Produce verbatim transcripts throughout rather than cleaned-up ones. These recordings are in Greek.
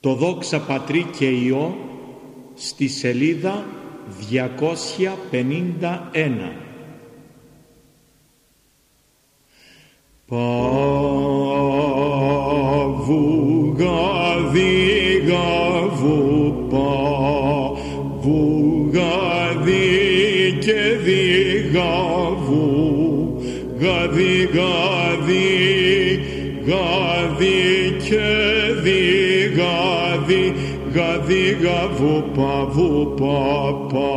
το Δόξα Πατρί και Υιό στη σελίδα διακόσια πενήντα ένα. Παβου γαδί γαβου παβου γαδί και δι γαβου γαδί γαδί γαδί και δι γαδί γαδί γαβου παβου παπα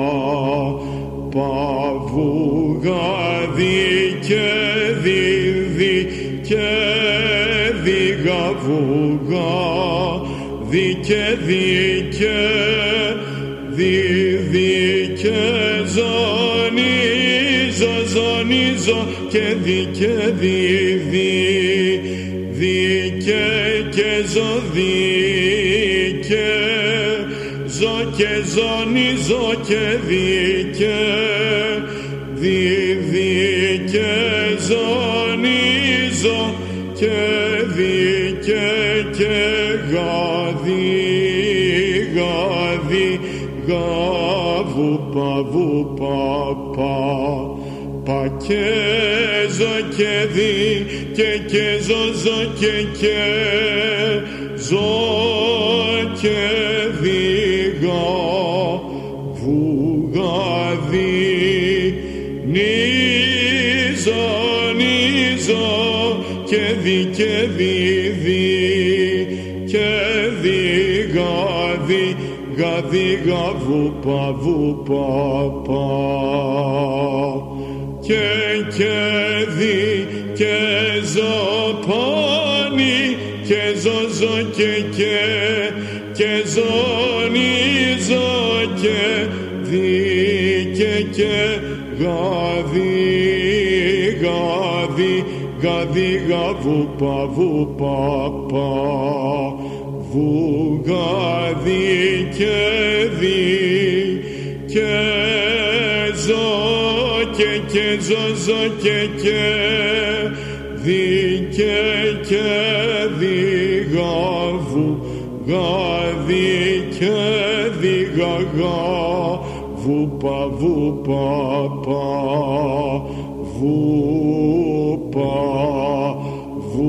παβου γαδί και δι δι και δι γαβου γαδί και δι και δι δι και ζωνίζω ζωνίζω και δι και δι δι δι και και ζω δι και ζω και ζωνίζω και δι και δι δι και ζωνίζω και δι και και γαδί γαδί γαβου παβου παπα πα και ζω και δι και και ζω ζω και και ζω και δι γαβου γαδί νίζω νίζω και δι και δι δι και δι γαδί γαδί γαβου παβου παπα και και δι και ζω πάνι και ζω ζω και και και ζωνίζω και δι και και γαδί γαδί γαδί γαβου παβου παπα βου γαδί και δι και ζω και και ζω ζω και και δι και και δι γαβου γαδί και δι γαβου παβου παπα βου παβου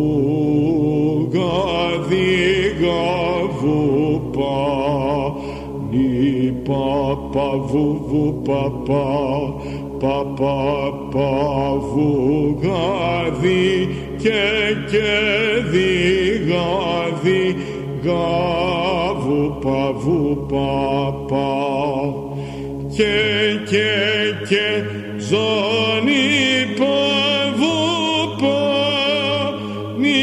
γαδί γαβου πα νι παπα βου βου παπα παπα παβου γαδί και και δι γαδί γαβου παβου παπα και και και ζώνη παβου πα νι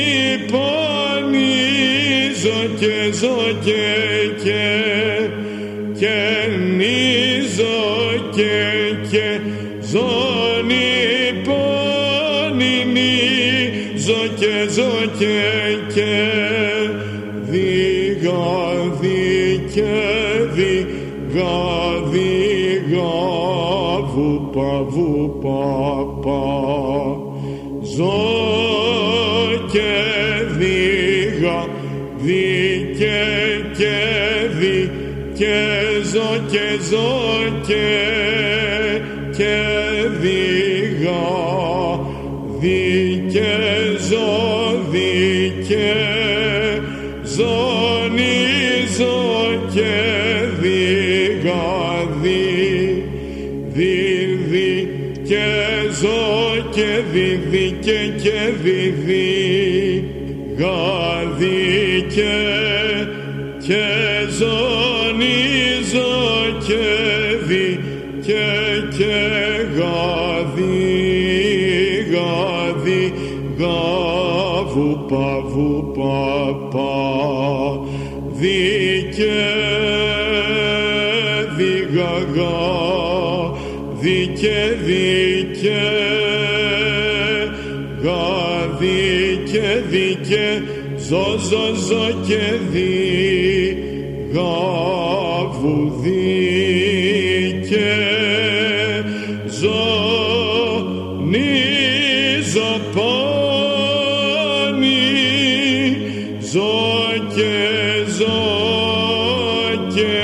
πανίζω και ζω και και και νίζω και και ζώνη πανι νίζω και ζω και και δι γαδί και δι γαδί γαβου παβου παπα ζω και δι γαδί και και δι και ζω και ζω και και δι γαδί και ζω δι και ζωνίζω και δι γαδί δι δι και ζω και δι δι και και δι δι γαδί και και ζωνίζω και δι και και γαδί γαδί γαβου παβου παπα δι και δι γαγα δι και δι και γαδί και δι και ζω ζω ζω και δι γαβου δι και ζωνίζω πάνι ζω και ζω και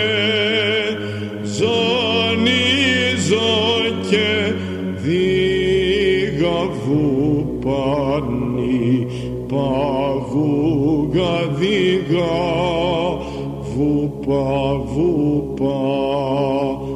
ζωνίζω και δίγαβου πανί παβούγα δίγαβου παβού πα